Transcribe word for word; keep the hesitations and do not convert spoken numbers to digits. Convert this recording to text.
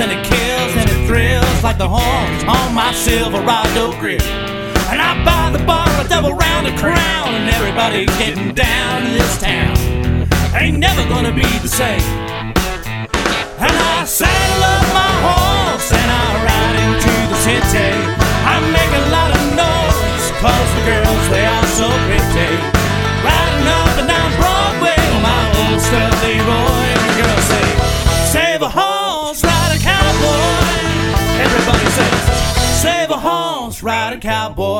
and it kills and it thrills like the horns on my Silverado grill. And I buy the bar a double round of Crown, and everybody's getting down in this town. Ain't never gonna be the same. And I saddle up my horse and I ride into the city. I make a lot of noise, cause the girls, they are so pretty. Riding up and down Broadway on my old stud Leroy, and the girls say, save a horse, ride a cowboy. Everybody says, save a horse, ride a cowboy.